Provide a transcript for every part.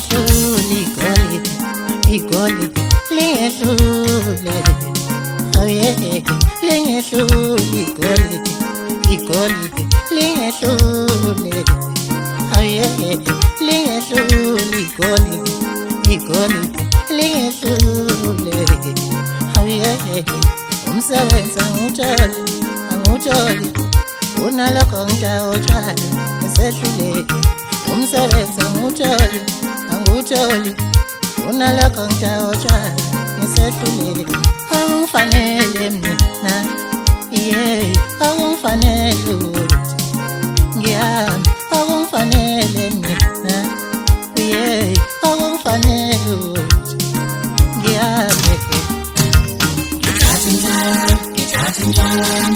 lingehluli igolide lingehlule aye lingehluli igolide lingehlule aye lingehluli igolide lingehlule aye umsebenzi angutshali unalokho ngitawutshali ngisehluleke umsebenzi angutshali unalokho ngitawutshali ngisehluleke angifanele mina akungifanele ukuthi ngihambe akungifanele mina akungifanele ukuthi ngihambe ngithatha njalo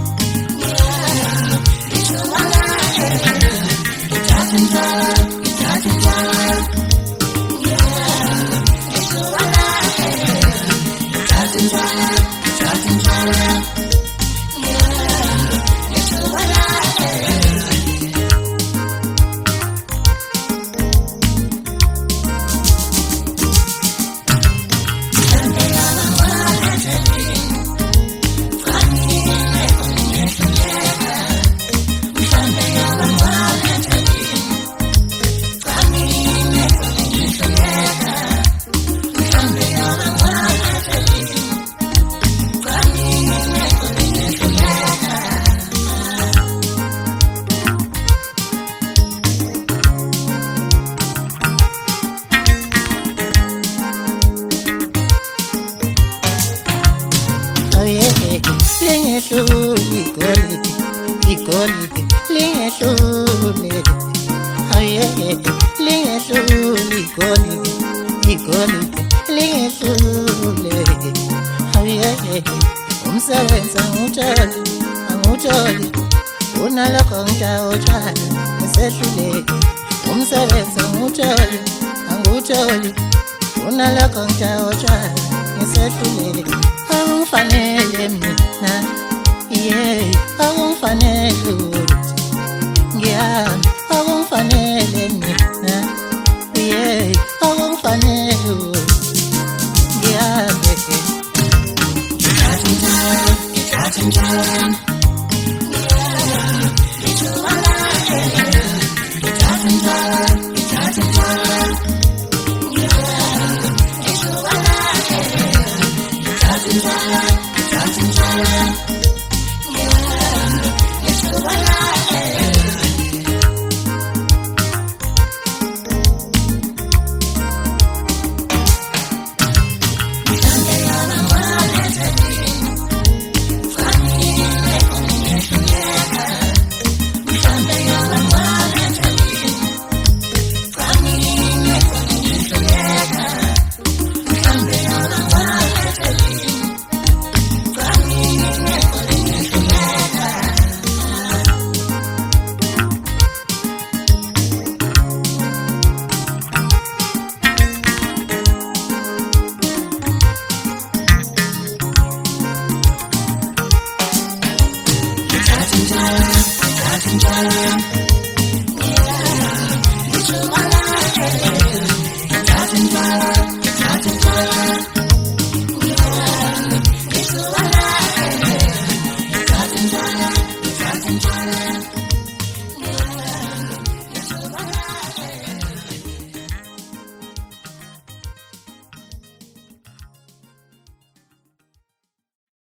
lingehluli igolide lingehlule aye lingehluli igolide lingehlule aye umsebenzi angutshali unalokho ngitawutshali ngisehluleke umsebenzi angutshali unalokho ngitawutshali ngisehluleke angifanele mina akungifanele ukuthi ngihambe akungifanele mina akungifanele ukuthi ngihambe ngithatha njalo Touching time.